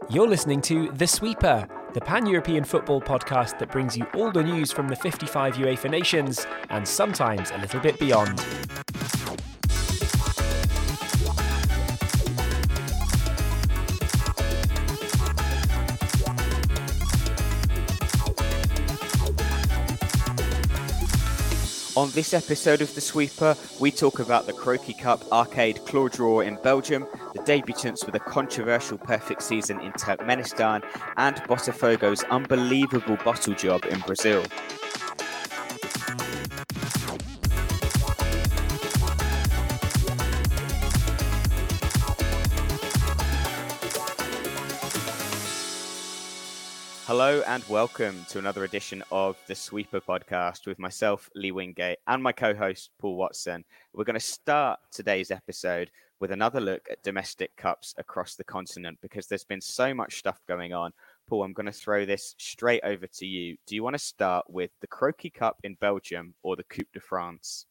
You're listening to The Sweeper, the pan-European football podcast that brings you all the news from the 55 UEFA nations and sometimes a little bit beyond. On this episode of The Sweeper, we talk about the Croaky Cup arcade claw draw in Belgium, the debutants with a controversial perfect season in Turkmenistan, and Botafogo's unbelievable bottle job in Brazil. Hello and welcome to another edition of the Sweeper podcast with myself, Lee Wingate, and my co-host, Paul Watson. We're going to start today's episode with another look at domestic cups across the continent because there's been so much stuff going on. Paul, I'm going to throw this straight over to you. Do you want to start with the Croaky Cup in Belgium or the Coupe de France?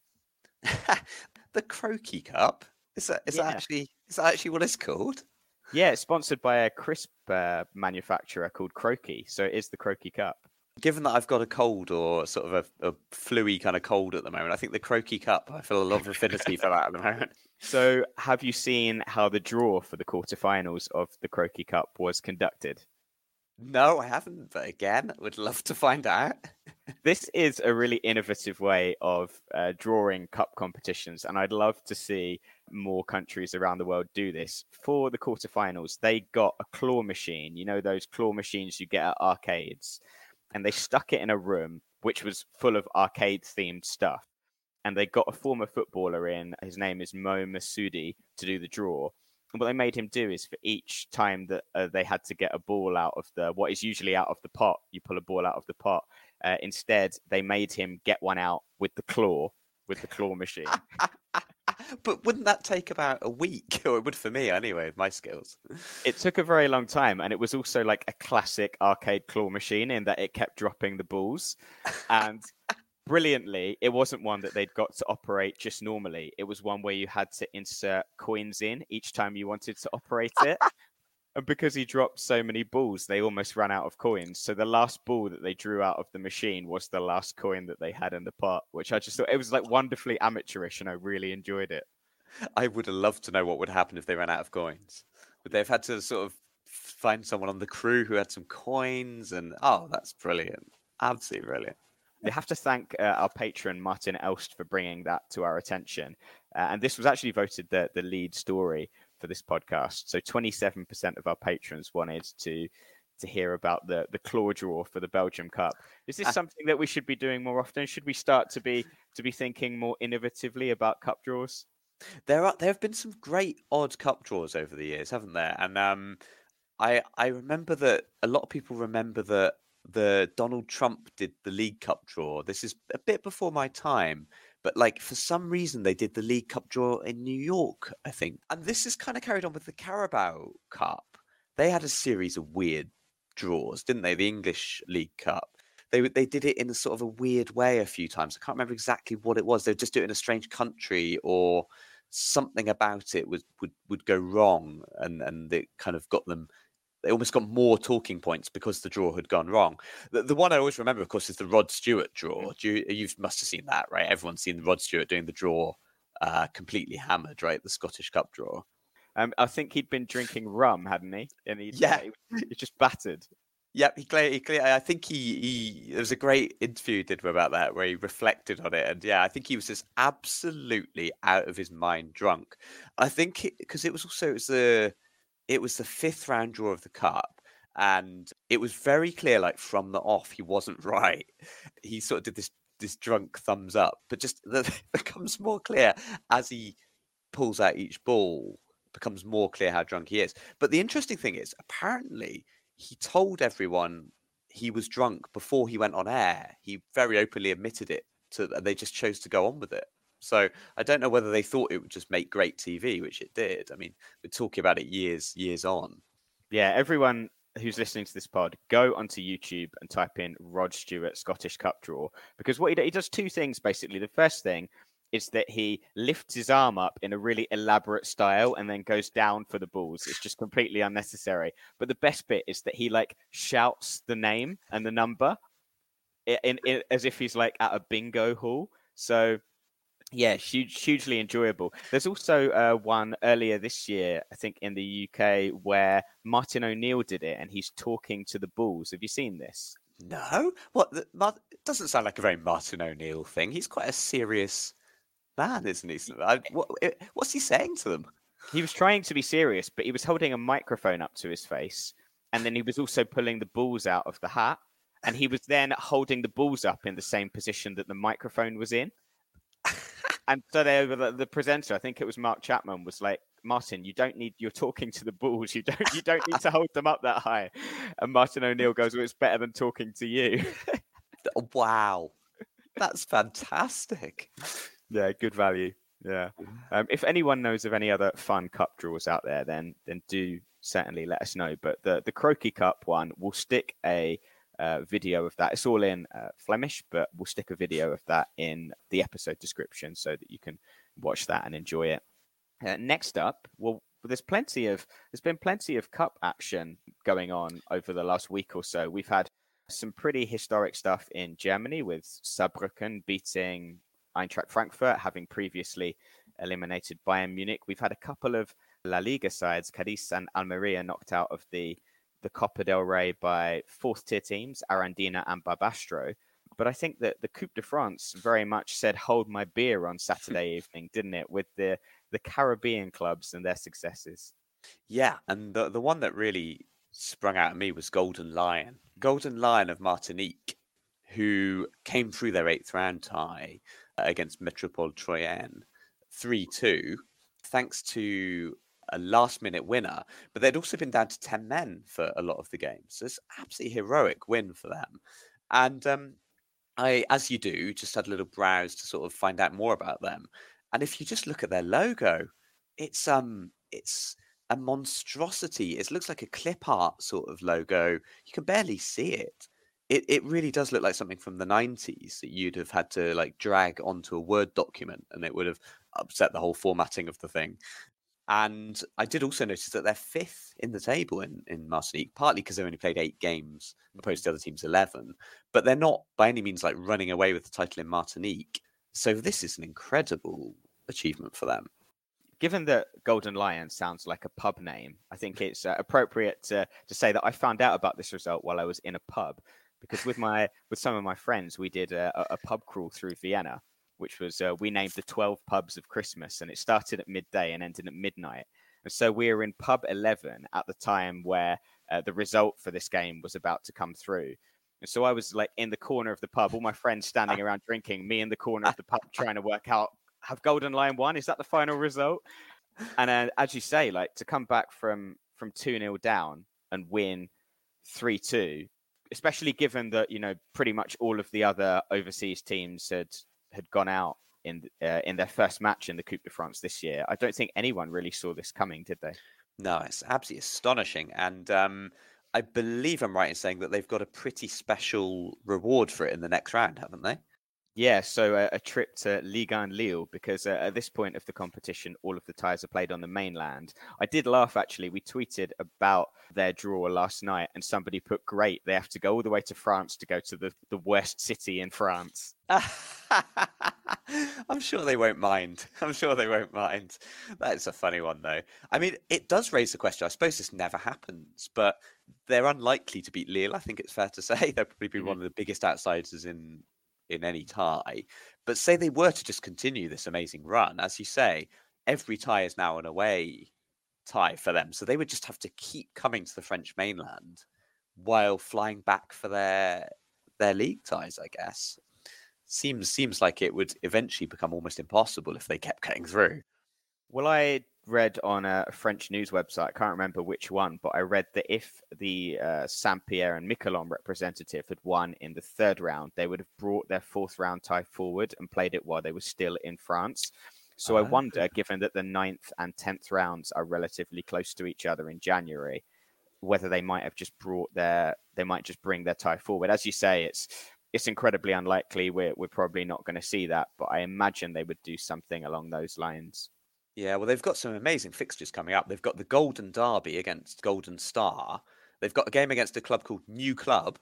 The Croaky Cup? Is that actually what it's called? Yeah, it's sponsored by a crisp manufacturer called Croaky, so it is the Croaky Cup. Given that I've got a cold or sort of a flu-y kind of cold at the moment, I think the Croaky Cup, I feel a lot of affinity for that at the moment. So have you seen how the draw for the quarterfinals of the Croaky Cup was conducted? No, I haven't, but again, I would love to find out. This is a really innovative way of drawing cup competitions, and I'd love to see more countries around the world do this. For the quarterfinals, they got a claw machine, you know, those claw machines you get at arcades, and they stuck it in a room which was full of arcade-themed stuff. And they got a former footballer in, his name is Mo Masudi, to do the draw. And what they made him do is for each time that they had to get a ball out of what is usually out of the pot, you pull a ball out of the pot. Instead, they made him get one out with the claw machine. But wouldn't that take about a week? Or it would for me anyway, with my skills. It took a very long time, and it was also like a classic arcade claw machine in that it kept dropping the balls. And brilliantly, it wasn't one that they'd got to operate just normally. It was one where you had to insert coins in each time you wanted to operate it. And because he dropped so many balls, they almost ran out of coins. So the last ball that they drew out of the machine was the last coin that they had in the pot, which I just thought it was like wonderfully amateurish, and I really enjoyed it. I would have loved to know what would happen if they ran out of coins. Would they have had to sort of find someone on the crew who had some coins? And that's brilliant. Absolutely brilliant. We have to thank our patron, Martin Elst, for bringing that to our attention. And this was actually voted the lead story for this podcast. So 27% of our patrons wanted to hear about the claw draw for the Belgium Cup. Is this something that we should be doing more often? Should we start to be thinking more innovatively about cup draws? There have been some great odd cup draws over the years, haven't there? And I remember that a lot of people remember that the Donald Trump did the League Cup draw. This is a bit before my time, but like for some reason they did the League Cup draw in New York, I think. And this is kind of carried on with the Carabao Cup. They had a series of weird draws, didn't they? The English League Cup. They did it in a sort of a weird way a few times. I can't remember exactly what it was. They'd just do it in a strange country, or something about it would go wrong, and it kind of got them. They almost got more talking points because the draw had gone wrong. The one I always remember, of course, is the Rod Stewart draw. You must have seen that, right? Everyone's seen Rod Stewart doing the draw, completely hammered, right? The Scottish Cup draw. I think he'd been drinking rum, hadn't he? And he just battered. Yep, I think he there was a great interview he did about that where he reflected on it, and I think he was just absolutely out of his mind drunk. I think because it was the fifth round draw of the cup, and it was very clear, like from the off, he wasn't right. He sort of did this drunk thumbs up, but just that becomes more clear as he pulls out each ball. Becomes more clear how drunk he is. But the interesting thing is, apparently, he told everyone he was drunk before he went on air. He very openly admitted it, and they just chose to go on with it. So I don't know whether they thought it would just make great TV, which it did. I mean, we're talking about it years on. Yeah, everyone who's listening to this pod, go onto YouTube and type in Rod Stewart Scottish Cup Draw, because what he does two things, basically. The first thing is that he lifts his arm up in a really elaborate style and then goes down for the balls. It's just completely unnecessary. But the best bit is that he like shouts the name and the number in as if he's like at a bingo hall. So yeah, hugely enjoyable. There's also one earlier this year, I think, in the UK, where Martin O'Neill did it, and he's talking to the Bulls. Have you seen this? No, what? It doesn't sound like a very Martin O'Neill thing. He's quite a serious man, isn't he? What's he saying to them? He was trying to be serious, but he was holding a microphone up to his face, and then he was also pulling the balls out of the hat, and he was then holding the balls up in the same position that the microphone was in. And so the presenter, I think it was Mark Chapman, was like, Martin, you're talking to the balls. You don't need to hold them up that high. And Martin O'Neill goes, well, it's better than talking to you. Wow. That's fantastic. Yeah, good value. Yeah. If anyone knows of any other fun cup draws out there, then do certainly let us know. But the Croaky Cup one, we'll stick a video of that. It's all in Flemish, but we'll stick a video of that in the episode description so that you can watch that and enjoy it. Next up, well, there's been plenty of cup action going on over the last week or so. We've had some pretty historic stuff in Germany with Saarbrücken beating Eintracht Frankfurt, having previously eliminated Bayern Munich. We've had a couple of La Liga sides, Cadiz and Almeria, knocked out of the Copa del Rey by fourth-tier teams, Arandina and Barbastro. But I think that the Coupe de France very much said, hold my beer on Saturday evening, didn't it, with the Caribbean clubs and their successes. Yeah, and the one that really sprung out at me was Golden Lion. Golden Lion of Martinique, who came through their 8th round tie against Métropole Troyenne 3-2, thanks to a last-minute winner, but they'd also been down to 10 men for a lot of the games. So it's an absolutely heroic win for them. And I, as you do, just had a little browse to sort of find out more about them. And if you just look at their logo, it's a monstrosity. It looks like a clip art sort of logo. You can barely see it. It really does look like something from the 90s that you'd have had to like drag onto a Word document, and it would have upset the whole formatting of the thing. And I did also notice that they're 5th in the table in Martinique, partly because they only played 8 games opposed to the other teams' 11. But they're not by any means like running away with the title in Martinique. So this is an incredible achievement for them. Given that Golden Lion sounds like a pub name, I think it's appropriate to say that I found out about this result while I was in a pub, because with some of my friends, we did a pub crawl through Vienna, which was we named the 12 pubs of Christmas, and it started at midday and ended at midnight. And so we were in pub 11 at the time where the result for this game was about to come through. And so I was like in the corner of the pub, all my friends standing around drinking, me in the corner of the pub trying to work out, have Golden Lion won? Is that the final result? And as you say, like to come back from 2-0 down and win 3-2, especially given that, you know, pretty much all of the other overseas teams had gone out in their first match in the Coupe de France this year. I don't think anyone really saw this coming, did they? No, it's absolutely astonishing. And I believe I'm right in saying that they've got a pretty special reward for it in the next round, haven't they? Yeah, so a trip to Ligue 1 Lille, because at this point of the competition, all of the ties are played on the mainland. I did laugh, actually. We tweeted about their draw last night, and somebody put, great, they have to go all the way to France to go to the worst city in France. I'm sure they won't mind. That's a funny one, though. I mean, it does raise the question. I suppose this never happens, but they're unlikely to beat Lille, I think it's fair to say. They'll probably be one of the biggest outsiders in any tie. But say they were to just continue this amazing run, as you say, every tie is now an away tie for them. So they would just have to keep coming to the French mainland while flying back for their league ties, I guess. Seems like it would eventually become almost impossible if they kept getting through. Well, I read on a French news website, I can't remember which one, but I read that if the Saint-Pierre and Miquelon representative had won in the 3rd round, they would have brought their 4th round tie forward and played it while they were still in France. So I wonder, given that the 9th and 10th rounds are relatively close to each other in January, whether they might have just bring their tie forward. As you say, it's it's incredibly unlikely. We're probably not going to see that, but I imagine they would do something along those lines. Yeah, well, they've got some amazing fixtures coming up. They've got the Golden Derby against Golden Star. They've got a game against a club called New Club.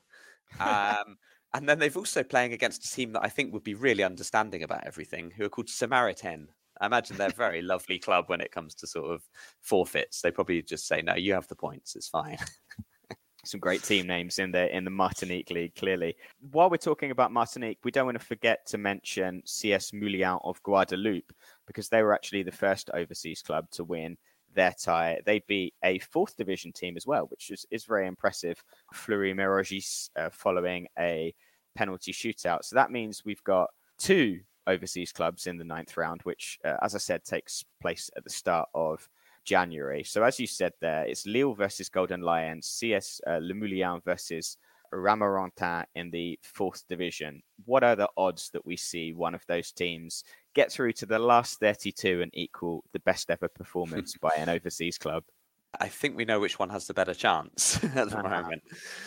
And then they've also playing against a team that I think would be really understanding about everything, who are called Samaritan. I imagine they're a very lovely club when it comes to sort of forfeits. They probably just say, no, you have the points. It's fine. Some great team names in the Martinique League, clearly. While we're talking about Martinique, we don't want to forget to mention CS Moulins of Guadeloupe, because they were actually the first overseas club to win their tie. They beat a 4th division team as well, which is very impressive. Fleury-Mérogis following a penalty shootout. So that means we've got 2 overseas clubs in the 9th round, which, as I said, takes place at the start of January. So as you said there, it's Lille versus Golden Lions, CS Le Moulin versus Romorantin in the 4th division. What are the odds that we see one of those teams get through to the last 32 and equal the best ever performance by an overseas club? I think we know which one has the better chance at the moment.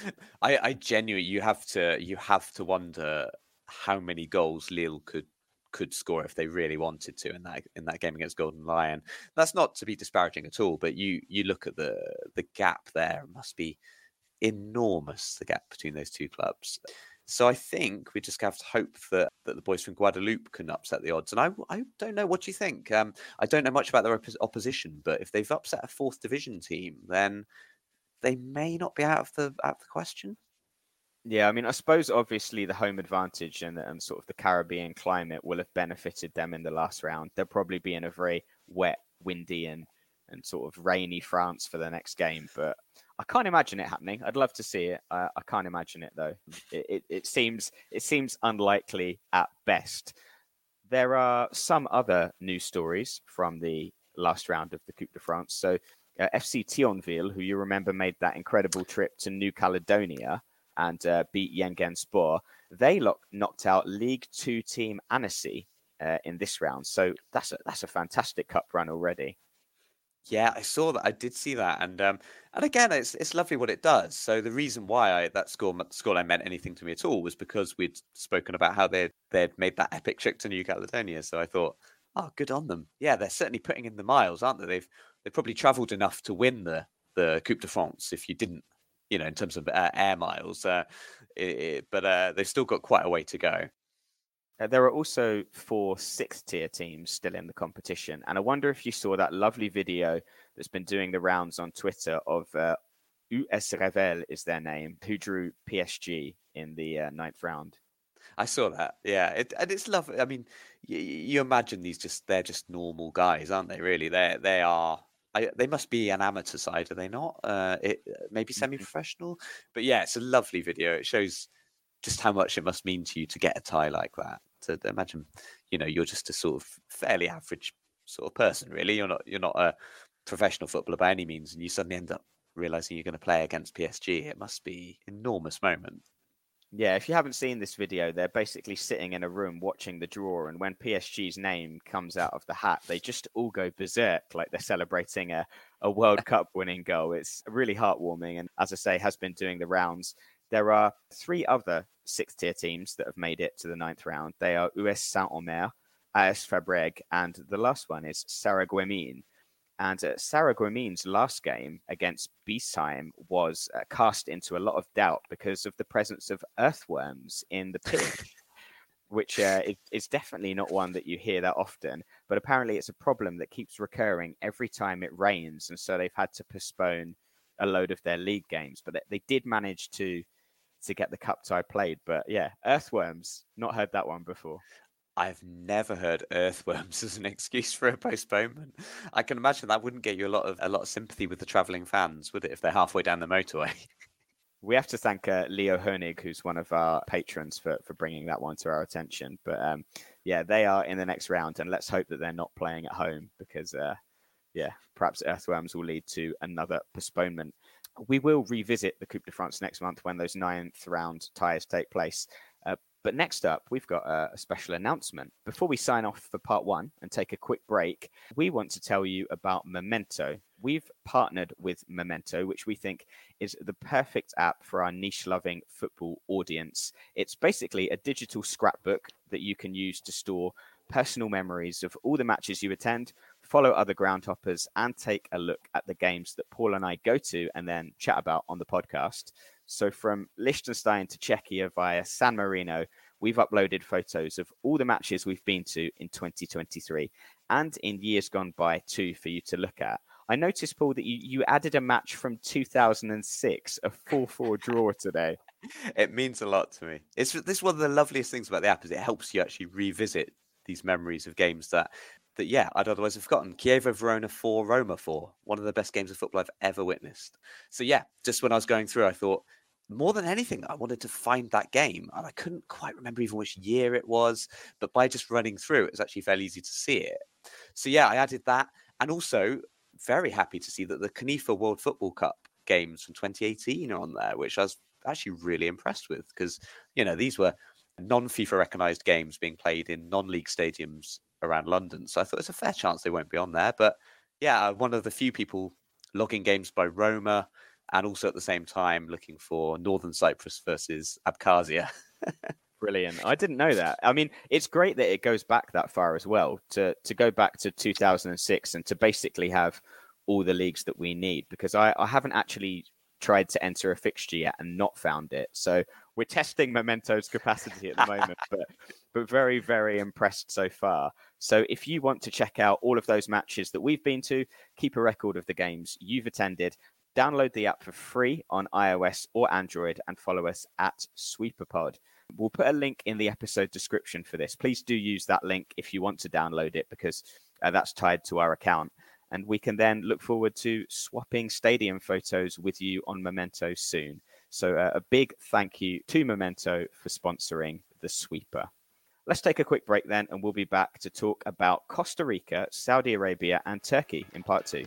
I genuinely, you have to wonder how many goals Lille could score if they really wanted to in that game against Golden Lion. That's not to be disparaging at all, but you look at the gap there, it must be enormous, the gap between those two clubs. So I think we just have to hope that the boys from Guadeloupe can upset the odds. And I don't know, what do you think? I don't know much about their opposition, but if they've upset a 4th division team, then they may not be out of the question. Yeah, I mean, I suppose obviously the home advantage and sort of the Caribbean climate will have benefited them in the last round. They'll probably be in a very wet, windy and sort of rainy France for the next game, but I can't imagine it happening. I'd love to see it. I can't imagine it though. It seems unlikely at best. There are some other news stories from the last round of the Coupe de France. So FC Thionville, who you remember made that incredible trip to New Caledonia and beat Yengen Sport, they knocked out League 2 team Annecy in this round. So that's a fantastic cup run already. Yeah, I saw that. I did see that, and again, it's lovely what it does. So the reason why that scoreline meant anything to me at all was because we'd spoken about how they'd made that epic trip to New Caledonia. So I thought, oh, good on them. Yeah, they're certainly putting in the miles, aren't they? They've probably travelled enough to win the Coupe de France. If you didn't, in terms of air miles, but they've still got quite a way to go. There are also 4 6th-tier teams still in the competition. And I wonder if you saw that lovely video that's been doing the rounds on Twitter of US Revel is their name, who drew PSG in the 9th round. I saw that. Yeah, and it's lovely. I mean, you imagine they're just normal guys, aren't they? Really, they are. They must be an amateur side, are they not? Maybe semi-professional. But yeah, it's a lovely video. It shows just how much it must mean to you to get a tie like that. To imagine, you're just a sort of fairly average sort of person, really. You're not a professional footballer by any means, and you suddenly end up realizing you're going to play against PSG. It must be an enormous moment. Yeah, if you haven't seen this video, they're basically sitting in a room watching the draw, and when PSG's name comes out of the hat, they just all go berserk like they're celebrating a World Cup winning goal. It's really heartwarming, and as I say, has been doing the rounds. There are 3 other 6th-tier teams that have made it to the 9th round. They are US Saint-Omer, AS Fabrègues, and the last one is Sarreguemines. And Sarreguemines' last game against Biesheim was cast into a lot of doubt because of the presence of earthworms in the pitch, which is definitely not one that you hear that often. But apparently it's a problem that keeps recurring every time it rains. And so they've had to postpone a load of their league games. But they did manage to get the cup tie played. But yeah, earthworms, not heard that one before. I've never heard earthworms as an excuse for a postponement. I can imagine that wouldn't get you a lot of sympathy with the travelling fans, would it, if they're halfway down the motorway? We have to thank Leo Hoenig, who's one of our patrons, for bringing that one to our attention. But yeah, they are in the next round, and let's hope that they're not playing at home because, perhaps earthworms will lead to another postponement. We will revisit the Coupe de France next month when those 9th round ties take place. But next up, we've got a special announcement. Before we sign off for part 1 and take a quick break, we want to tell you about Memento, we've partnered with Memento, which we think is the perfect app for our niche-loving football audience. It's basically a digital scrapbook that you can use to store personal memories of all the matches you attend, follow other groundhoppers, and take a look at the games that Paul and I go to and then chat about on the podcast. So from Liechtenstein to Czechia via San Marino, we've uploaded photos of all the matches we've been to in 2023 and in years gone by too for you to look at. I noticed, Paul, that you added a match from 2006, a 4-4 draw today. It means a lot to me. This is one of the loveliest things about the app is it helps you actually revisit these memories of games that I'd otherwise have forgotten. Chievo Verona 4, Roma 4, one of the best games of football I've ever witnessed. So yeah, just when I was going through, I thought, more than anything, I wanted to find that game. And I couldn't quite remember even which year it was, but by just running through, it was actually fairly easy to see it. So yeah, I added that. And also very happy to see that the CONIFA World Football Cup games from 2018 are on there, which I was actually really impressed with because, these were non-FIFA recognised games being played in non-league stadiums around London. So I thought it's a fair chance they won't be on there. But yeah, one of the few people logging games by Roma and also at the same time looking for Northern Cyprus versus Abkhazia. Brilliant. I didn't know that. I mean, it's great that it goes back that far as well, to go back to 2006 and to basically have all the leagues that we need, because I haven't actually tried to enter a fixture yet and not found it. So we're testing Memento's capacity at the moment, but very, very impressed so far. So if you want to check out all of those matches that we've been to, keep a record of the games you've attended, download the app for free on iOS or Android and follow us at SweeperPod. We'll put a link in the episode description for this. Please do use that link if you want to download it, because that's tied to our account. And we can then look forward to swapping stadium photos with you on Memento soon. So a big thank you to Memento for sponsoring the Sweeper. Let's take a quick break then, and we'll be back to talk about Costa Rica, Saudi Arabia, and Turkey in part 2.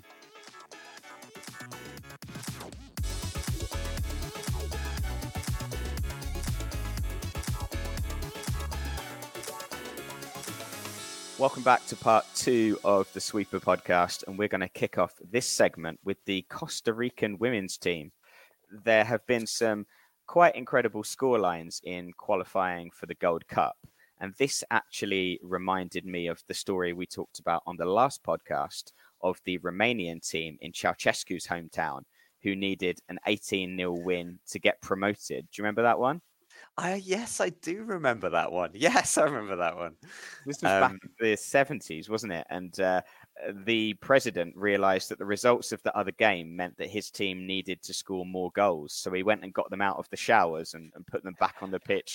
Welcome back to part 2 of the Sweeper podcast, and we're going to kick off this segment with the Costa Rican women's team. There have been some quite incredible scorelines in qualifying for the Gold Cup, and this actually reminded me of the story we talked about on the last podcast of the Romanian team in Ceausescu's hometown, who needed an 18-0 win to get promoted. Do you remember that one? Yes, I do remember that one. Yes, I remember that one. This was back in the 70s, wasn't it? And the president realized that the results of the other game meant that his team needed to score more goals. So he went and got them out of the showers and put them back on the pitch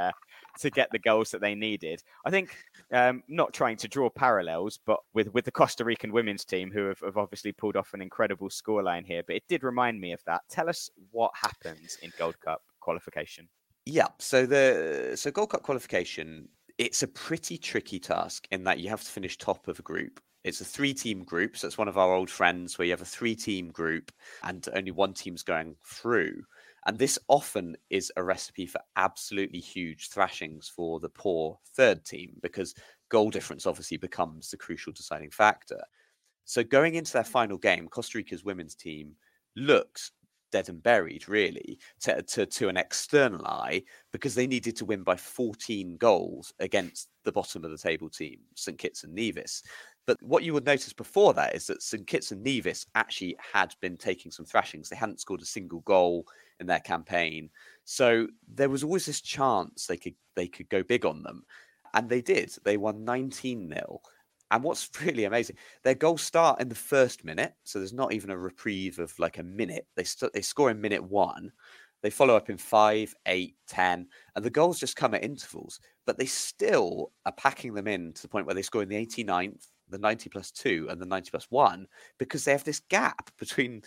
to get the goals that they needed. I think, not trying to draw parallels, but with the Costa Rican women's team, who have obviously pulled off an incredible scoreline here. But it did remind me of that. Tell us what happens in Gold Cup qualification. Yeah, so Gold Cup qualification, it's a pretty tricky task in that you have to finish top of a group. It's a 3-team group, so it's one of our old friends where you have a 3-team group and only one team's going through. And this often is a recipe for absolutely huge thrashings for the poor third team, because goal difference obviously becomes the crucial deciding factor. So going into their final game, Costa Rica's women's team looks dead and buried, really, to an external eye, because they needed to win by 14 goals against the bottom of the table team, St. Kitts and Nevis. But what you would notice before that is that St. Kitts and Nevis actually had been taking some thrashings. They hadn't scored a single goal in their campaign. So there was always this chance they could go big on them. And they did. They won 19-0. And what's really amazing, their goals start in the first minute. So there's not even a reprieve of like a minute. They score in minute 1. They follow up in 5, 8, 10. And the goals just come at intervals. But they still are packing them in to the point where they score in the 89th, the 90+2 and the 90+1, because they have this gap between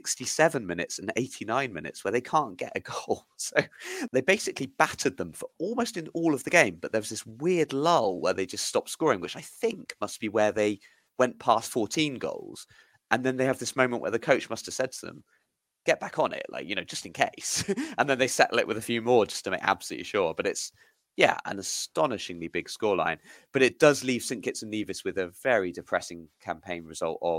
67 minutes and 89 minutes where they can't get a goal. So they basically battered them for almost in all of the game, but there was this weird lull where they just stopped scoring, which I think must be where they went past 14 goals. And then they have this moment where the coach must have said to them, get back on it, just in case. And then they settle it with a few more just to make absolutely sure. But it's, an astonishingly big scoreline. But it does leave St. Kitts and Nevis with a very depressing campaign result of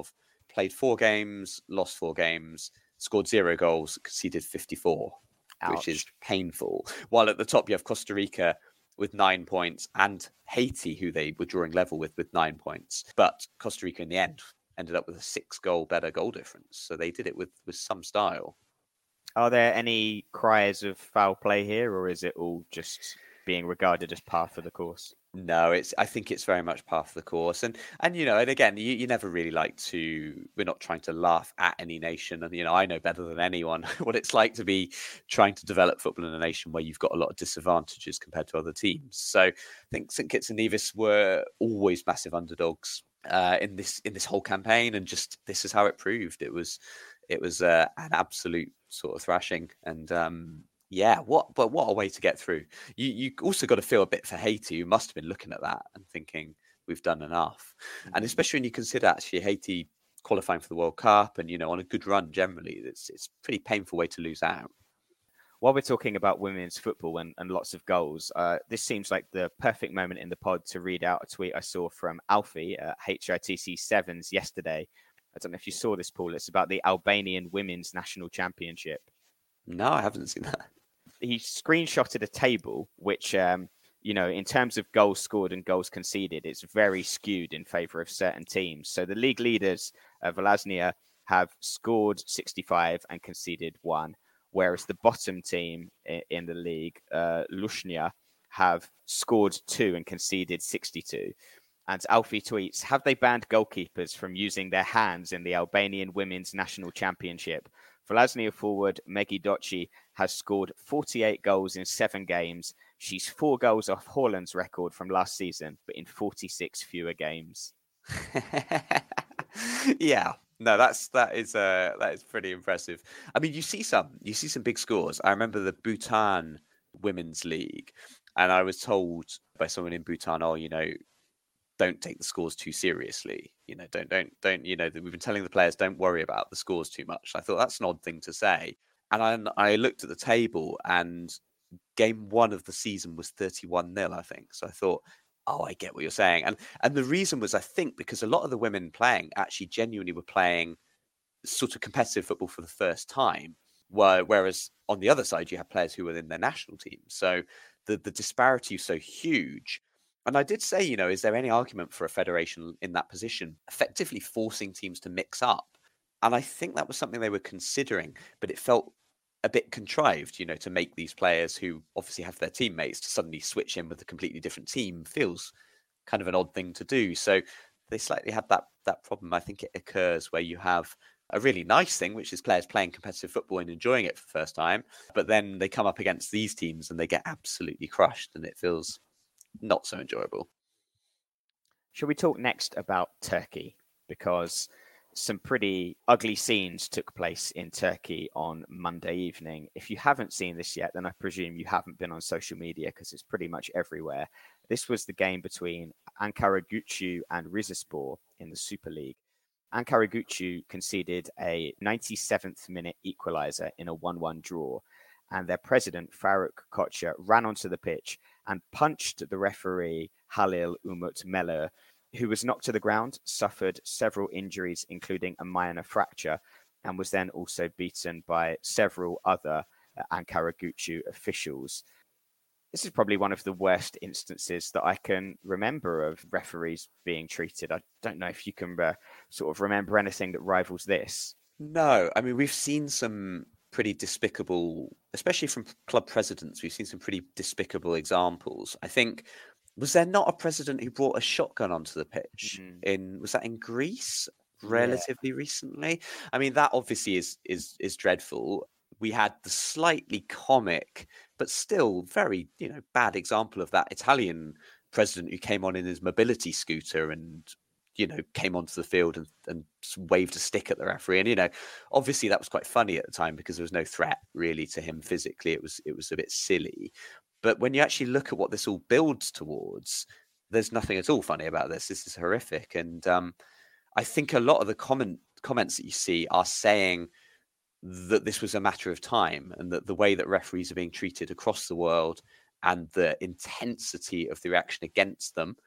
played 4 games, lost 4 games, scored 0 goals, conceded 54, which is painful. While at the top, you have Costa Rica with 9 points and Haiti, who they were drawing level with 9 points. But Costa Rica in the end ended up with a 6-goal better goal difference. So they did it with some style. Are there any cries of foul play here, or is it all just being regarded as par for the course? No, I think it's very much par for the course. And again, you never really like to, we're not trying to laugh at any nation. And, I know better than anyone what it's like to be trying to develop football in a nation where you've got a lot of disadvantages compared to other teams. So I think St. Kitts and Nevis were always massive underdogs in this whole campaign. And just, this is how it proved. It was an absolute sort of thrashing. And, what a way to get through. You also got to feel a bit for Haiti, who must have been looking at that and thinking, we've done enough. Mm-hmm. And especially when you consider actually Haiti qualifying for the World Cup and, on a good run generally, it's a pretty painful way to lose out. While we're talking about women's football and lots of goals, this seems like the perfect moment in the pod to read out a tweet I saw from Alfie at HITC Sevens yesterday. I don't know if you saw this, Paul. It's about the Albanian Women's National Championship. No, I haven't seen that. He screenshotted a table which, in terms of goals scored and goals conceded, it's very skewed in favour of certain teams. So the league leaders, Vllaznia, have scored 65 and conceded 1, whereas the bottom team in the league, Lushnia, have scored 2 and conceded 62. And Alfie tweets, have they banned goalkeepers from using their hands in the Albanian Women's National Championship? Vllaznia forward Megi Doci has scored 48 goals in 7 games. She's 4 goals off Haaland's record from last season, but in 46 fewer games. Yeah, no, that is pretty impressive. I mean, you see some big scores. I remember the Bhutan Women's League, and I was told by someone in Bhutan, don't take the scores too seriously. Don't. We've been telling the players don't worry about the scores too much. I thought that's an odd thing to say. And I looked at the table, and game 1 of the season was 31-0, I think. So I thought, oh, I get what you're saying. And the reason was, I think, because a lot of the women playing actually genuinely were playing sort of competitive football for the first time. Whereas on the other side, you have players who were in their national teams. So the disparity is so huge. And I did say, is there any argument for a federation in that position, effectively forcing teams to mix up? And I think that was something they were considering, but it felt a bit contrived, to make these players who obviously have their teammates to suddenly switch in with a completely different team feels kind of an odd thing to do. So they slightly had that problem. I think it occurs where you have a really nice thing, which is players playing competitive football and enjoying it for the first time, but then they come up against these teams and they get absolutely crushed, and it feels not so enjoyable. Shall we talk next about Turkey? Because some pretty ugly scenes took place in Turkey on Monday evening. If you haven't seen this yet, then I presume you haven't been on social media, because it's pretty much everywhere. This was the game between Ankara-Gücü and Rizespor in the Super League. Ankara-Gücü conceded a 97th minute equaliser in a 1-1 draw, and their president, Faruk Koçer, ran onto the pitch and punched the referee, Halil Umut Meler, who was knocked to the ground, suffered several injuries, including a minor fracture, and was then also beaten by several other Ankara-Gücü officials. This is probably one of the worst instances that I can remember of referees being treated. I don't know if you can sort of remember anything that rivals this. No, I mean, we've seen some pretty despicable, especially from club presidents, we've seen some pretty despicable examples. I think, was there not a president who brought a shotgun onto the pitch? Was that in Greece relatively recently? I mean, that obviously is dreadful. We had the slightly comic, but still very, bad example of that Italian president who came on in his mobility scooter and came onto the field and waved a stick at the referee. And, obviously that was quite funny at the time because there was no threat really to him physically. It was a bit silly. But when you actually look at what this all builds towards, there's nothing at all funny about this. This is horrific. And I think a lot of the comments that you see are saying that this was a matter of time, and that the way that referees are being treated across the world and the intensity of the reaction against them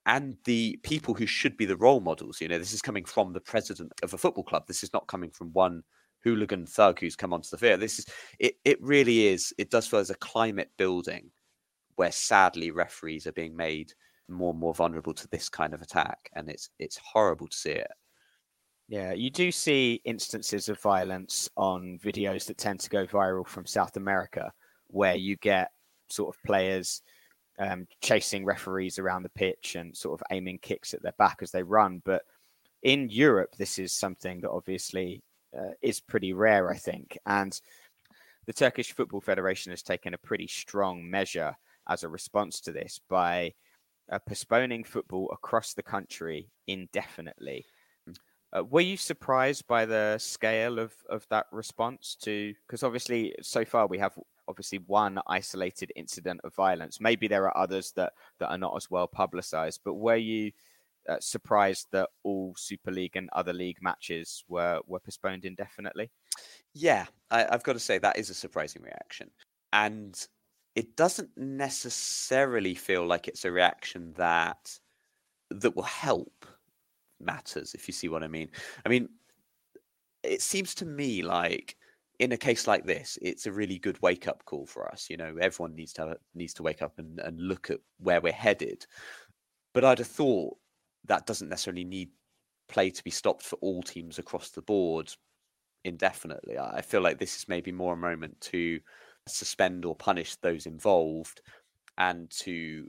and the people who should be the role models. This is coming from the president of a football club. This is not coming from one hooligan thug who's come onto the field. It really is. It does feel as a climate building where sadly referees are being made more and more vulnerable to this kind of attack, and it's horrible to see it. Yeah, you do see instances of violence on videos that tend to go viral from South America, where you get sort of players chasing referees around the pitch and sort of aiming kicks at their back as they run. But in Europe, this is something that obviously is pretty rare, I think. And the Turkish Football Federation has taken a pretty strong measure as a response to this by postponing football across the country indefinitely. Were you surprised by the scale of that response to, because obviously so far we have obviously one isolated incident of violence. Maybe there are others that are not as well publicized, but were you surprised that all Super League and other league matches were postponed indefinitely? Yeah, I've got to say that is a surprising reaction. And it doesn't necessarily feel like it's a reaction that will help matters, if you see what I mean. I mean, it seems to me like in a case like this, it's a really good wake-up call for us. Everyone needs to wake up and look at where we're headed. But I'd have thought that doesn't necessarily need play to be stopped for all teams across the board indefinitely. I feel like this is maybe more a moment to suspend or punish those involved and to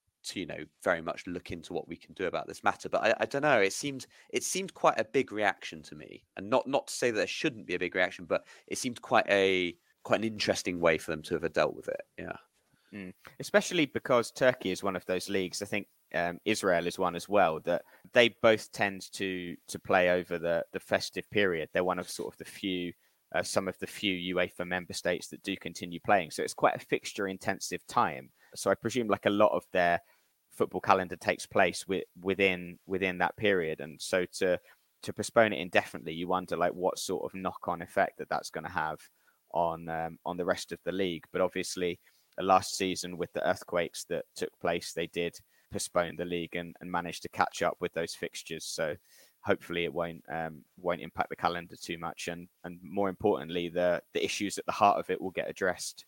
very much look into what we can do about this matter. But I don't know. It seemed quite a big reaction to me, and not to say that there shouldn't be a big reaction, but it seemed quite an interesting way for them to have dealt with it. Yeah, especially because Turkey is one of those leagues. I think Israel is one as well, that they both tend to play over the festive period. They're one of sort of the few. Some of the few UEFA member states that do continue playing. So it's quite a fixture intensive time. So I presume like a lot of their football calendar takes place within that period. And so to postpone it indefinitely, you wonder like what sort of knock-on effect that's going to have on the rest of the league. But obviously last season with the earthquakes that took place, they did postpone the league and manage to catch up with those fixtures. So hopefully it won't impact the calendar too much, and more importantly, the issues at the heart of it will get addressed.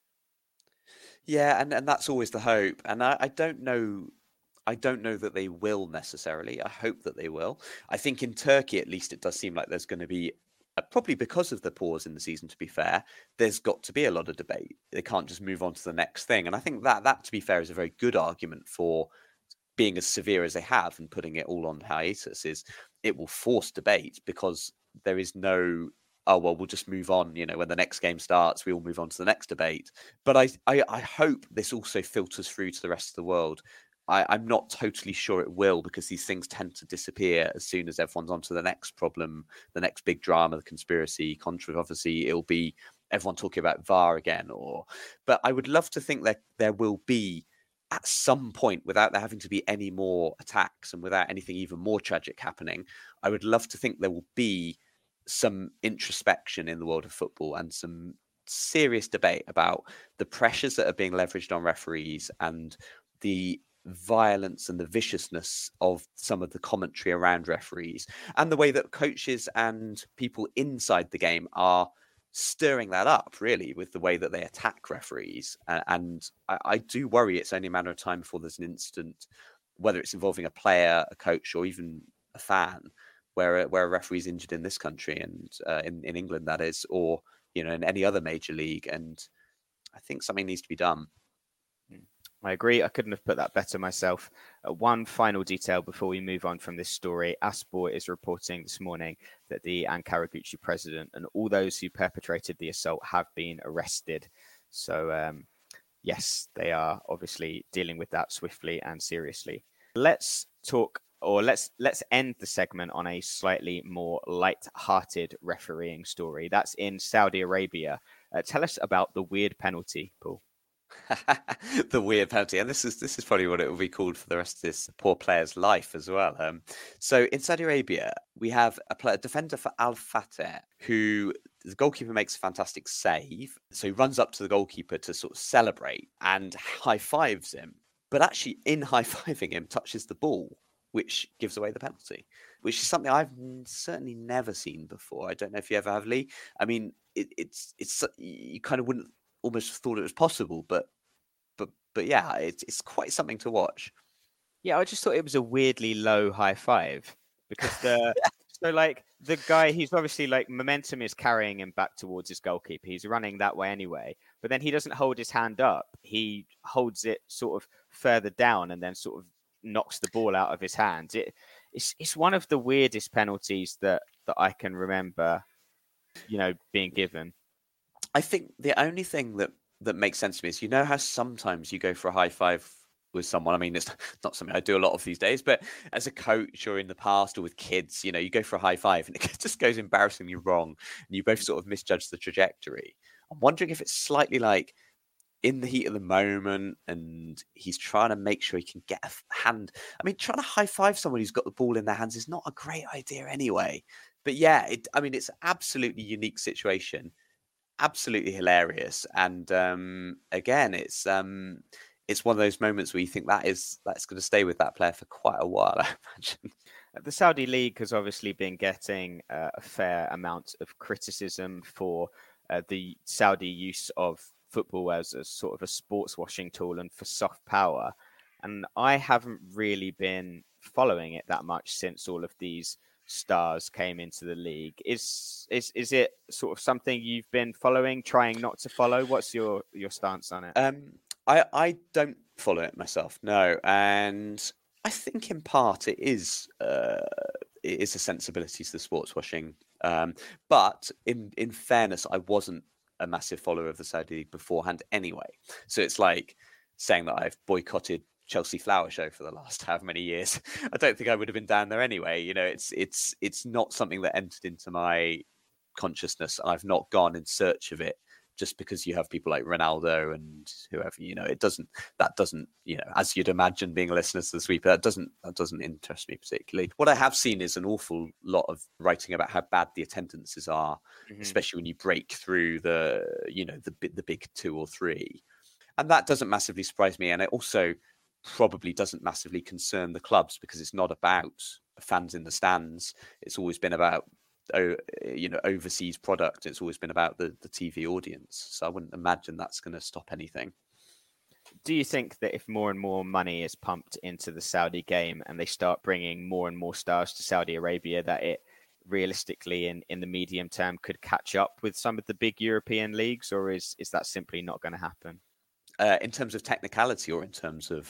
Yeah, and that's always the hope. And I don't know that they will necessarily. I hope that they will. I think in Turkey, at least, it does seem like there's going to be, probably because of the pause in the season, to be fair, there's got to be a lot of debate. They can't just move on to the next thing. And I think that to be fair, is a very good argument for being as severe as they have and putting it all on hiatus. Is it will force debate, because there is no, oh, well, we'll just move on. When the next game starts, we will move on to the next debate. But I hope this also filters through to the rest of the world. I'm not totally sure it will, because these things tend to disappear as soon as everyone's on to the next problem, the next big drama, the conspiracy, controversy. It'll be everyone talking about VAR again. But I would love to think that there will be, at some point, without there having to be any more attacks and without anything even more tragic happening, I would love to think there will be some introspection in the world of football and some serious debate about the pressures that are being leveraged on referees and the violence and the viciousness of some of the commentary around referees, and the way that coaches and people inside the game are stirring that up, really, with the way that they attack referees. And I do worry it's only a matter of time before there's an incident, whether it's involving a player, a coach, or even a fan, where a referee is injured in this country, and in England, that is, or in any other major league. And I think something needs to be done. I agree. I couldn't have put that better myself. One final detail before we move on from this story. Aspor is reporting this morning that the Ankara Gucci president and all those who perpetrated the assault have been arrested. So, yes, they are obviously dealing with that swiftly and seriously. Let's end the segment on a slightly more light-hearted refereeing story. That's in Saudi Arabia. Tell us about the weird penalty, Paul. The weird penalty, and this is probably what it will be called for the rest of this poor player's life as well. So in Saudi Arabia, we have a defender for Al Fateh, who the goalkeeper makes a fantastic save. So he runs up to the goalkeeper to sort of celebrate and high fives him. but actually in high-fiving him touches the ball, which gives away the penalty, which is something I've certainly never seen before. I don't know if you ever have, Lee. I mean, it's you kind of wouldn't almost have thought it was possible, but yeah, it's quite something to watch. Yeah, I just thought it was a weirdly low high five because so like the guy, he's obviously like momentum is carrying him back towards his goalkeeper. He's running that way anyway, but then he doesn't hold his hand up. He holds it sort of further down and then sort of knocks the ball out of his hands. It's one of the weirdest penalties that I can remember, being given. I think the only thing that makes sense to me is, you know how sometimes you go for a high five with someone. I mean, it's not something I do a lot of these days, but as a coach or in the past or with kids, you go for a high five and it just goes embarrassingly wrong and you both sort of misjudge the trajectory. I'm wondering if it's slightly like in the heat of the moment and he's trying to make sure he can get a hand. I mean, trying to high five someone who's got the ball in their hands is not a great idea anyway. But yeah, it's an absolutely unique situation. Absolutely hilarious, and again, it's one of those moments where you think that's going to stay with that player for quite a while, I imagine. The Saudi League has obviously been getting a fair amount of criticism for the Saudi use of football as a sort of a sports washing tool and for soft power, and I haven't really been following it that much since all of these stars came into the league. Is it sort of something you've been following, trying not to follow? What's your stance on it? I don't follow it myself, no, and I think in part it is a sensibility to the sports washing. But in fairness, I wasn't a massive follower of the Saudi League beforehand anyway. So it's like saying that I've boycotted Chelsea Flower Show for the last however many years. I don't think I would have been down there anyway. It's not something that entered into my consciousness, and I've not gone in search of it just because you have people like Ronaldo and whoever. That doesn't, as you'd imagine, being a listener to the Sweeper, that doesn't interest me particularly. What I have seen is an awful lot of writing about how bad the attendances are, especially when you break through the big 2 or 3, and that doesn't massively surprise me. And it also probably doesn't massively concern the clubs because it's not about fans in the stands. It's always been about overseas product. It's always been about the TV audience. So I wouldn't imagine that's going to stop anything. Do you think that if more and more money is pumped into the Saudi game and they start bringing more and more stars to Saudi Arabia, that it realistically in the medium term could catch up with some of the big European leagues, or is that simply not going to happen? In terms of technicality or in terms of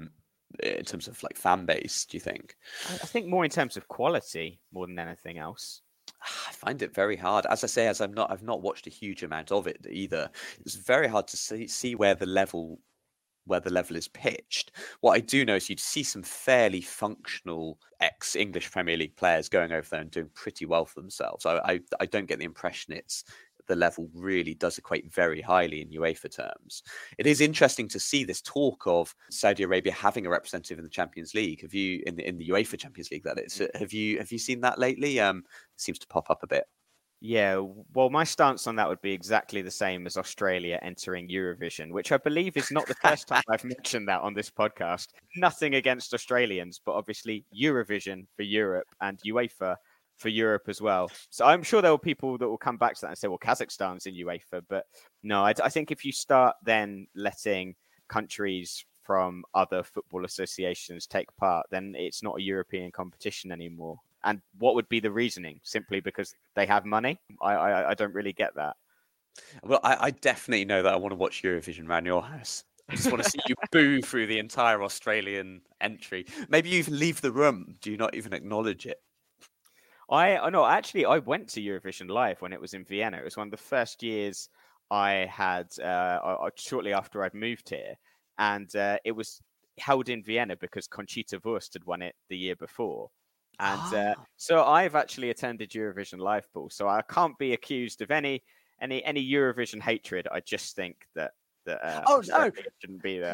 like fan base, do you think? I think more in terms of quality more than anything else. I find it very hard. As I say, I've not watched a huge amount of it either. It's very hard to see where the level is pitched. What I do know is you'd see some fairly functional ex-English Premier League players going over there and doing pretty well for themselves. I don't get the impression the level really does equate very highly in UEFA terms. It is interesting to see this talk of Saudi Arabia having a representative in the Champions League. Have you in the UEFA Champions League? That is. Have you seen that lately? It seems to pop up a bit. Yeah, well, my stance on that would be exactly the same as Australia entering Eurovision, which I believe is not the first time I've mentioned that on this podcast. Nothing against Australians, but obviously Eurovision for Europe and UEFA for Europe as well. So I'm sure there are people that will come back to that and say, well, Kazakhstan's in UEFA. But no, I think if you start then letting countries from other football associations take part, then it's not a European competition anymore. And what would be the reasoning? Simply because they have money? I don't really get that. Well, I definitely know that I want to watch Eurovision around your house. I just want to see you boo through the entire Australian entry. Maybe you even leave the room. Do you not even acknowledge it? I went to Eurovision live when it was in Vienna. It was one of the first years I had shortly after I'd moved here. And it was held in Vienna because Conchita Wurst had won it the year before. And so I've actually attended Eurovision live, Paul. So I can't be accused of any Eurovision hatred. I just think that no, shouldn't be there.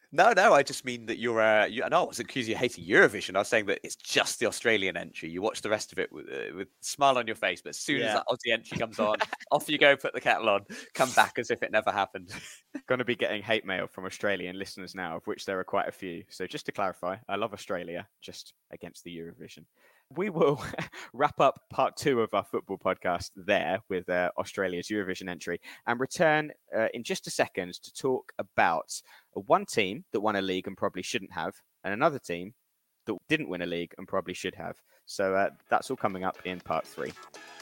No, I just mean that you're. No, I was accusing you of hating Eurovision. I was saying that it's just the Australian entry. You watch the rest of it with a smile on your face, but as soon as Yeah. that Aussie entry comes on, off you go, put the kettle on, come back as if it never happened. Going to be getting hate mail from Australian listeners now, of which there are quite a few. So just to clarify, I love Australia, just against the Eurovision. We will wrap up part 2 of our football podcast there with Australia's Eurovision entry and return in just a second to talk about one team that won a league and probably shouldn't have, and another team that didn't win a league and probably should have. So that's all coming up in part 3.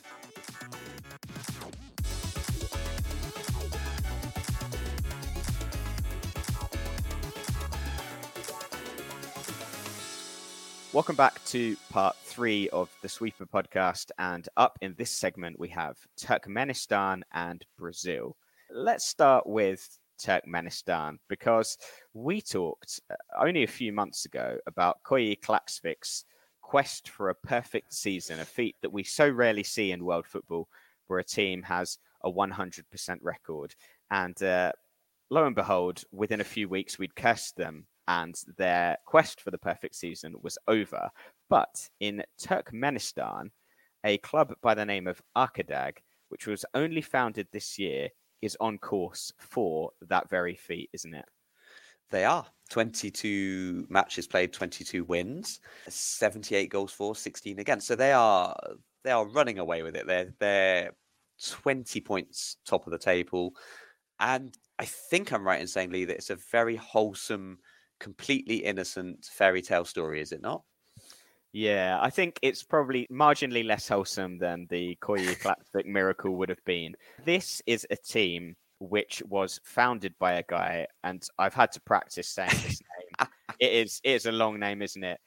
Welcome back to part 3 of the Sweeper podcast. And up in this segment, we have Turkmenistan and Brazil. Let's start with Turkmenistan because we talked only a few months ago about Koji Klaksvik's quest for a perfect season, a feat that we so rarely see in world football, where a team has a 100% record. And lo and behold, within a few weeks, we'd cursed them and their quest for the perfect season was over. But in Turkmenistan, a club by the name of Arkadag, which was only founded this year, is on course for that very feat, isn't it? They are. 22 matches played, 22 wins, 78 goals for, 16 against. So they are running away with it. They're 20 points top of the table. And I think I'm right in saying, Lee, that it's a very wholesome, completely innocent fairy tale story, is it not? Yeah, I think it's probably marginally less wholesome than the Koji Klaksvik miracle would have been. This is a team which was founded by a guy, and I've had to practice saying this name. It is a long name, isn't it?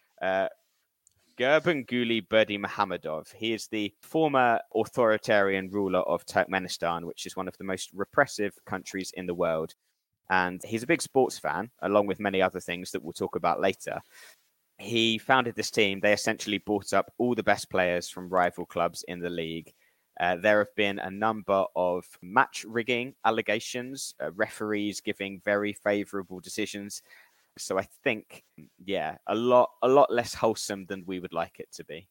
Gurbanguly Berdimuhamedov. He is the former authoritarian ruler of Turkmenistan, which is one of the most repressive countries in the world. And he's a big sports fan, along with many other things that we'll talk about later. He founded this team. They essentially bought up all the best players from rival clubs in the league. There have been a number of match rigging allegations, referees giving very favorable decisions. So I think, yeah, a lot less wholesome than we would like it to be.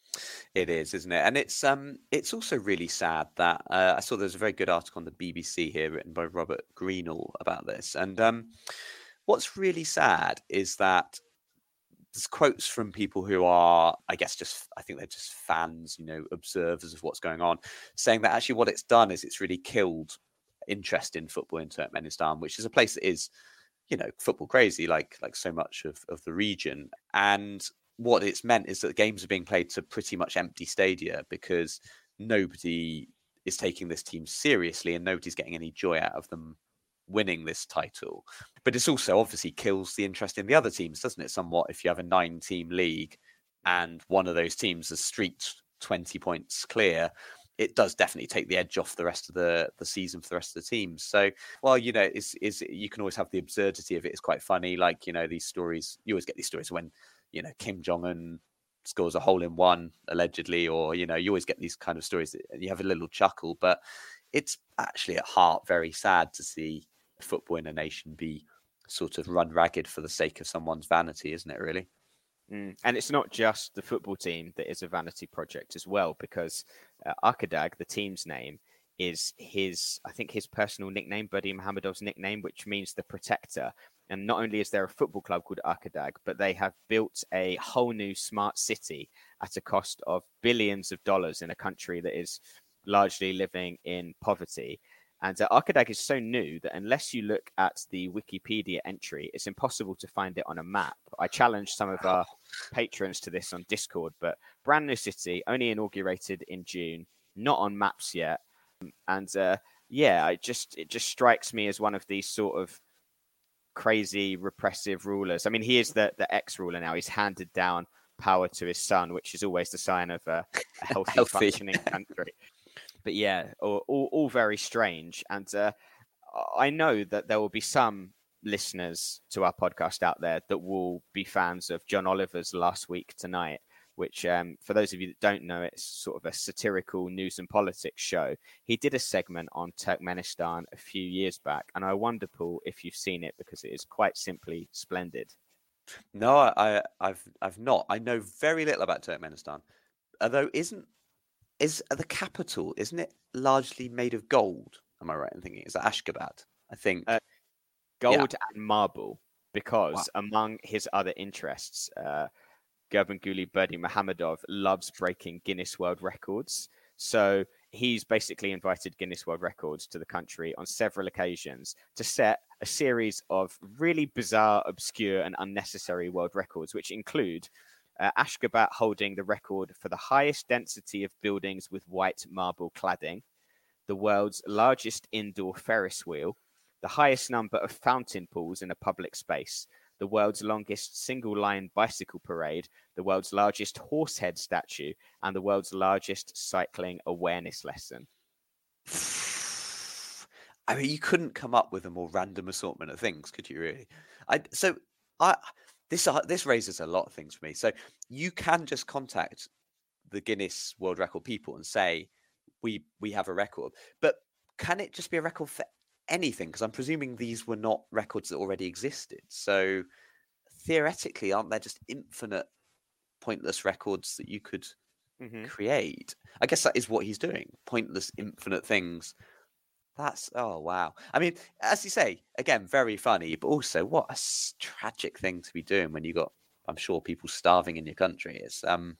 It is, isn't it? And it's also really sad that I saw there's a very good article on the BBC here written by Robert Greenall about this. And what's really sad is that there's quotes from people who are, I think they're just fans, observers of what's going on, saying that actually what it's done is it's really killed interest in football in Turkmenistan, which is a place that is, football crazy, like so much of the region. And what it's meant is that games are being played to pretty much empty stadia because nobody is taking this team seriously and nobody's getting any joy out of them winning this title. But it's also obviously kills the interest in the other teams, doesn't it, somewhat, if you have a 9-team league and one of those teams has streaked 20 points clear, it does definitely take the edge off the rest of the season for the rest of the teams. So, well, you can always have the absurdity of it. It's quite funny. Like, these stories, you always get these stories when, Kim Jong-un scores a hole-in-one, allegedly, or, you always get these kind of stories and you have a little chuckle, but it's actually at heart very sad to see football in a nation be sort of run ragged for the sake of someone's vanity, isn't it, really? And it's not just the football team that is a vanity project as well, because Arkadag, the team's name, is his personal nickname, Berdimuhamedov's nickname, which means the protector. And not only is there a football club called Arkadag, but they have built a whole new smart city at a cost of billions of dollars in a country that is largely living in poverty. And Arkadag is so new that unless you look at the Wikipedia entry, it's impossible to find it on a map. I challenge some of our patrons to this on Discord, but brand new city, only inaugurated in June, not on maps yet. And it just strikes me as one of these sort of crazy repressive rulers. I mean, he is the ex-ruler now. He's handed down power to his son, which is always the sign of a healthy. Functioning country. But yeah, all very strange. And I know that there will be some listeners to our podcast out there that will be fans of John Oliver's Last Week Tonight. which, for those of you that don't know, it's sort of a satirical news and politics show. He did a segment on Turkmenistan a few years back, and I wonder, Paul, if you've seen it, because it is quite simply splendid. No, I've not. I know very little about Turkmenistan. Although is the capital, isn't it largely made of gold? Am I right in thinking? Is that Ashgabat? I think. Gold and marble, Wow. because among his other interests, Gurbanguly Berdimuhamedov loves breaking Guinness World Records. So he's basically invited Guinness World Records to the country on several occasions to set a series of really bizarre, obscure, and unnecessary world records, which include Ashgabat holding the record for the highest density of buildings with white marble cladding, the world's largest indoor Ferris wheel, the highest number of fountain pools in a public space, the world's longest single-line bicycle parade, the world's largest horsehead statue, and the world's largest cycling awareness lesson. I mean, you couldn't come up with a more random assortment of things, could you? Really? This raises a lot of things for me. So you can just contact the Guinness World Record people and say we have a record, but can it just be a record for anything? Because I'm presuming these were not records that already existed. So theoretically, aren't there just infinite pointless records that you could create? I guess that is what he's doing. Pointless, infinite things. Oh, wow. I mean, as you say, again, very funny, but also what a tragic thing to be doing when you got, I'm sure, people starving in your country. It's,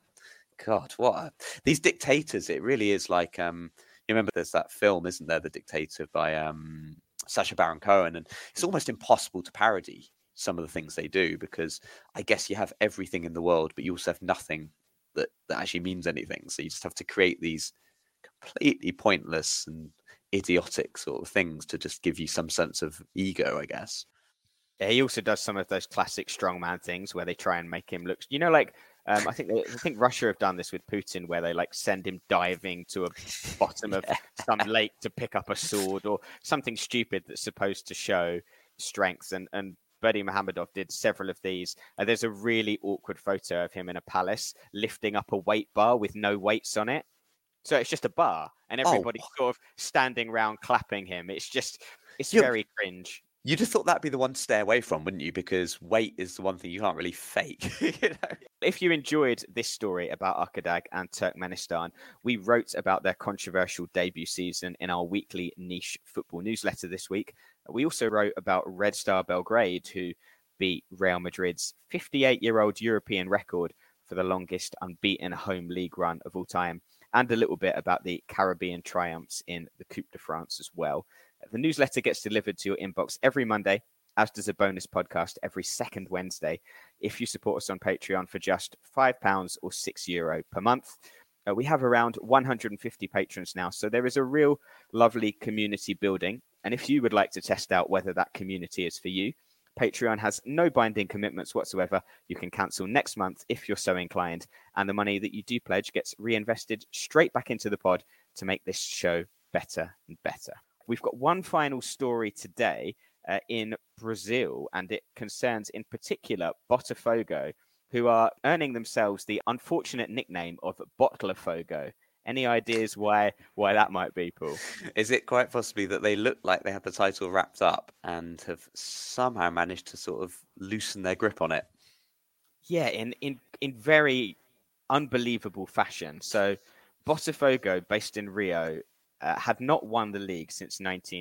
God, these dictators, it really is like, you remember there's that film, isn't there? The Dictator by Sacha Baron Cohen. And it's almost impossible to parody some of the things they do, because I guess you have everything in the world, but you also have nothing that actually means anything. So you just have to create these completely pointless and idiotic sort of things to just give you some sense of ego, I guess. Yeah, he also does some of those classic strongman things where they try and make him look, like I think Russia have done this with Putin, where they like send him diving to a bottom of some lake to pick up a sword or something stupid that's supposed to show strength. And Berdimuhamedov did several of these. There's a really awkward photo of him in a palace lifting up a weight bar with no weights on it. So it's just a bar, and everybody's sort of standing around clapping him. It's very cringe. You'd have thought that'd be the one to stay away from, wouldn't you? Because weight is the one thing you can't really fake. If you enjoyed this story about Arkadag and Turkmenistan, we wrote about their controversial debut season in our weekly niche football newsletter this week. We also wrote about Red Star Belgrade, who beat Real Madrid's 58-year-old European record for the longest unbeaten home league run of all time, and a little bit about the Caribbean triumphs in the Coupe de France as well. The newsletter gets delivered to your inbox every Monday, as does a bonus podcast every second Wednesday, if you support us on Patreon for just £5 or €6 per month. We have around 150 patrons now, so there is a real lovely community building. And if you would like to test out whether that community is for you, Patreon has no binding commitments whatsoever. You can cancel next month if you're so inclined, and the money that you do pledge gets reinvested straight back into the pod to make this show better and better. We've got one final story today in Brazil, and it concerns in particular Botafogo, who are earning themselves the unfortunate nickname of Botafogo. Any ideas why that might be, Paul? Is it quite possibly that they look like they have the title wrapped up and have somehow managed to sort of loosen their grip on it? Yeah, in very unbelievable fashion. So Botafogo, based in Rio, had not won the league since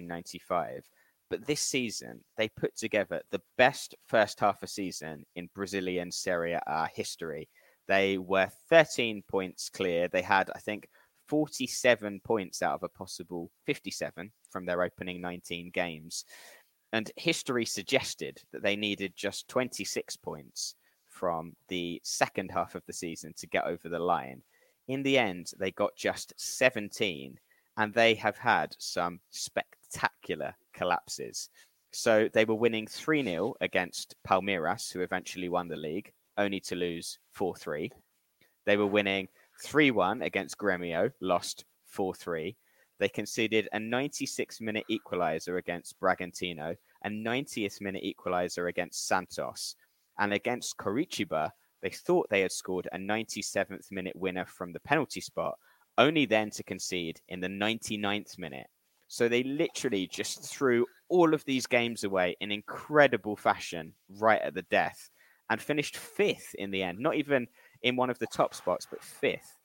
1995. But this season, they put together the best first half of season in Brazilian Serie A history. They were 13 points clear. They had, I think, 47 points out of a possible 57 from their opening 19 games. And history suggested that they needed just 26 points from the second half of the season to get over the line. In the end, they got just 17, and they have had some spectacular collapses. So they were winning 3-0 against Palmeiras, who eventually won the league, only to lose 4-3. They were winning 3-1 against Grêmio, lost 4-3. They conceded a 96-minute equaliser against Bragantino, a 90th-minute equaliser against Santos. And against Coritiba, They thought they had scored a 97th minute winner from the penalty spot, only then to concede in the 99th minute. So they literally just threw all of these games away in incredible fashion right at the death and finished 5th in the end. Not even in one of the top spots, but 5th.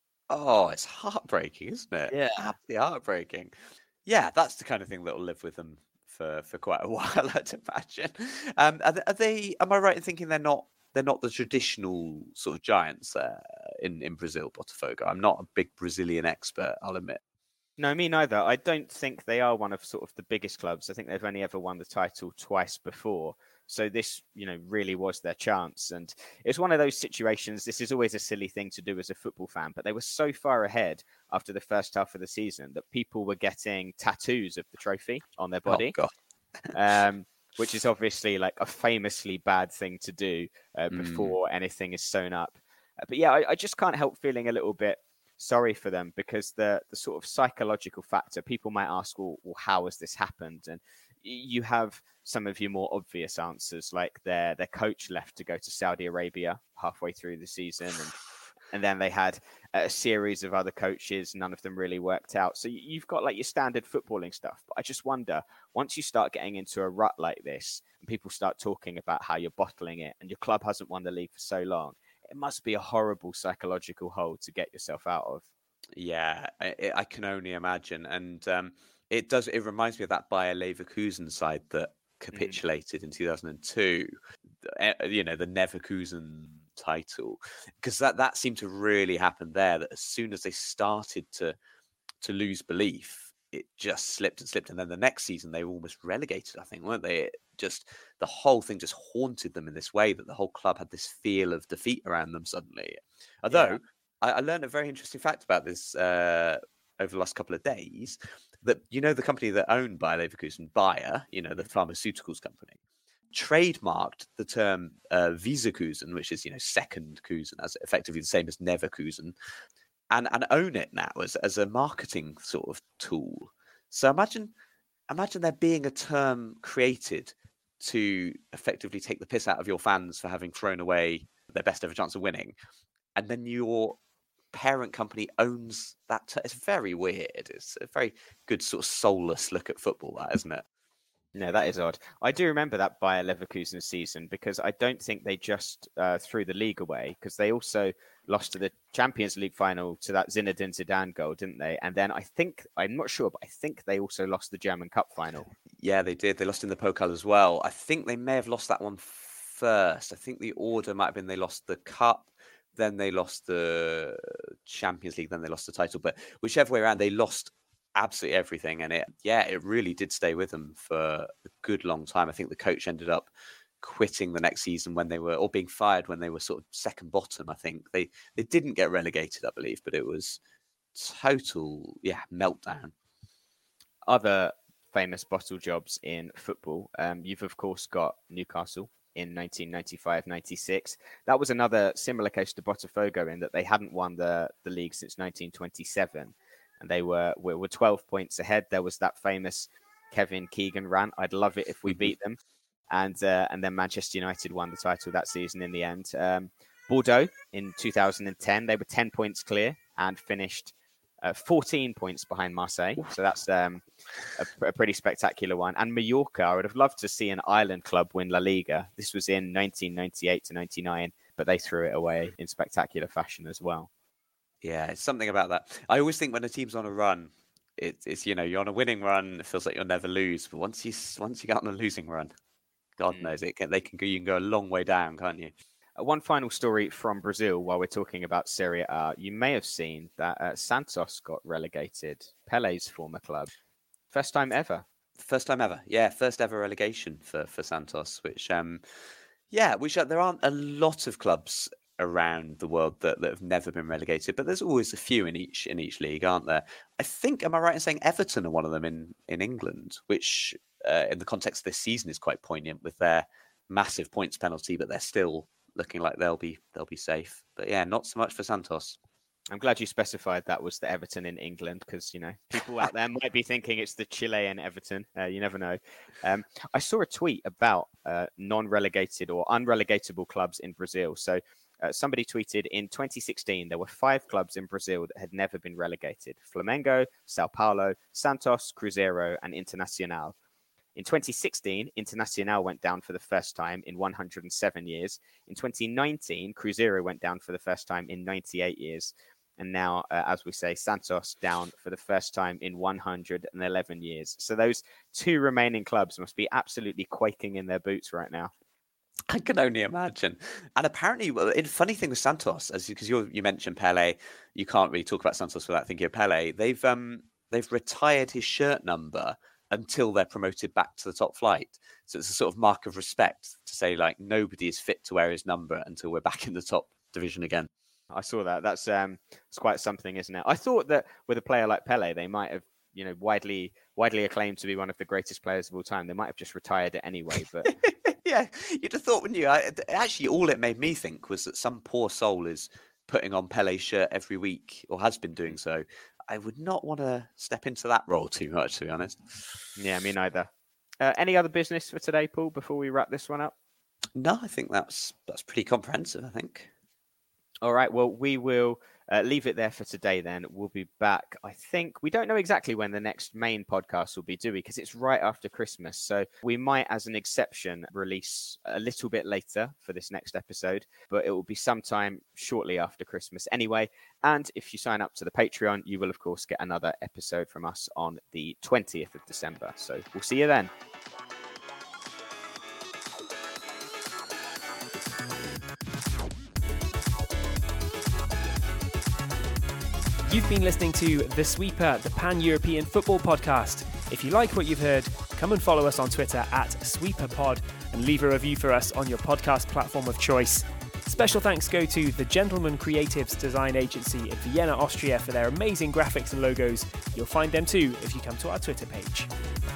Oh, it's heartbreaking, isn't it? Yeah. Absolutely heartbreaking. Yeah, that's the kind of thing that will live with them for quite a while, I'd imagine. Are they? Am I right in thinking they're not the traditional sort of giants in Brazil, Botafogo? I'm not a big Brazilian expert, I'll admit. No, me neither. I don't think they are one of sort of the biggest clubs. I think they've only ever won the title twice before. So this, really was their chance. And it's one of those situations. This is always a silly thing to do as a football fan, but they were so far ahead after the first half of the season that people were getting tattoos of the trophy on their body. Oh, God. Which is obviously like a famously bad thing to do before anything is sewn up. But yeah, I just can't help feeling a little bit sorry for them because the sort of psychological factor, people might ask, well, how has this happened? And you have some of your more obvious answers, like their coach left to go to Saudi Arabia halfway through the season. And then they had a series of other coaches. None of them really worked out. So you've got like your standard footballing stuff. But I just wonder, once you start getting into a rut like this and people start talking about how you're bottling it and your club hasn't won the league for so long, it must be a horrible psychological hole to get yourself out of. Yeah, I can only imagine. And it reminds me of that Bayer Leverkusen side that capitulated in 2002, the Neverkusen title, because that seemed to really happen there, that as soon as they started to lose belief, it just slipped and slipped. And then the next season they were almost relegated, I think, weren't they? The whole thing just haunted them in this way that the whole club had this feel of defeat around them suddenly. Although I learned a very interesting fact about this over the last couple of days, that the company that owned Bayer Leverkusen, Bayer, the pharmaceuticals company, trademarked the term Vizekusen, which is second Kusen, as effectively the same as Neverkusen, and own it now as a marketing sort of tool. So imagine there being a term created to effectively take the piss out of your fans for having thrown away their best ever chance of winning, and then your parent company owns that. It's very weird. It's a very good sort of soulless look at football, that, isn't it? No, that is odd. I do remember that Bayer Leverkusen season because I don't think they just threw the league away, because they also lost to the Champions League final to that Zinedine Zidane goal, didn't they? And then I'm not sure, but I think they also lost the German Cup final. Yeah, they did. They lost in the Pokal as well. I think they may have lost that one first. I think the order might have been they lost the Cup, then they lost the Champions League, then they lost the title. But whichever way around, they lost absolutely everything. And it really did stay with them for a good long time. I think the coach ended up quitting the next season or being fired when they were sort of second bottom. I think they didn't get relegated, I believe, but it was total meltdown. Other famous bottle jobs in football. You've of course got Newcastle in 1995-96. That was another similar case to Botafogo in that they hadn't won the league since 1927. And they were 12 points ahead. There was that famous Kevin Keegan rant, "I'd love it if we beat them." And then Manchester United won the title that season in the end. Bordeaux in 2010, they were 10 points clear and finished 14 points behind Marseille. So that's a pretty spectacular one. And Mallorca, I would have loved to see an island club win La Liga. This was in 1998-99, but they threw it away in spectacular fashion as well. Yeah, it's something about that. I always think when a team's on a run, it's you're on a winning run. It feels like you'll never lose. But once you get on a losing run, God knows you can go a long way down, can't you? One final story from Brazil while we're talking about Serie A. You may have seen that Santos got relegated, Pele's former club. First time ever. First time ever. Yeah, first ever relegation for Santos, which there aren't a lot of clubs around the world that have never been relegated, but there's always a few in each league, aren't there? I think, am I right in saying Everton are one of them in England, which in the context of this season is quite poignant with their massive points penalty, but they're still looking like they'll be safe. But yeah, not so much for Santos. I'm glad you specified that was the Everton in England, because people out there might be thinking it's the Chilean Everton. You never know. I saw a tweet about non-relegated or unrelegatable clubs in Brazil. So somebody tweeted in 2016, there were 5 clubs in Brazil that had never been relegated: Flamengo, Sao Paulo, Santos, Cruzeiro, and Internacional. In 2016, Internacional went down for the first time in 107 years. In 2019, Cruzeiro went down for the first time in 98 years. And now, as we say, Santos down for the first time in 111 years. So those 2 remaining clubs must be absolutely quaking in their boots right now. I can only imagine. And apparently, the funny thing with Santos, because you mentioned Pele, you can't really talk about Santos without thinking of Pele. They've retired his shirt number until they're promoted back to the top flight. So it's a sort of mark of respect to say, like, nobody is fit to wear his number until we're back in the top division again. I saw that. That's it's quite something, isn't it? I thought that with a player like Pele, they might have, widely acclaimed to be one of the greatest players of all time. They might have just retired it anyway. But yeah, you'd have thought, wouldn't you? Actually, all it made me think was that some poor soul is putting on Pele's shirt every week, or has been doing so. I would not want to step into that role too much, to be honest. Yeah, me neither. Any other business for today, Paul, before we wrap this one up? No, I think that's pretty comprehensive, I think. All right, well, we will leave it there for today then. We'll be back, I think. We don't know exactly when the next main podcast will be, do we? Because it's right after Christmas. So we might, as an exception, release a little bit later for this next episode, but it will be sometime shortly after Christmas anyway. And if you sign up to the Patreon, you will, of course, get another episode from us on the 20th of December. So we'll see you then. You've been listening to The Sweeper, the Pan-European Football Podcast. If you like what you've heard, come and follow us on Twitter @SweeperPod and leave a review for us on your podcast platform of choice. Special thanks go to the Gentleman Creatives Design Agency in Vienna, Austria for their amazing graphics and logos. You'll find them too if you come to our Twitter page.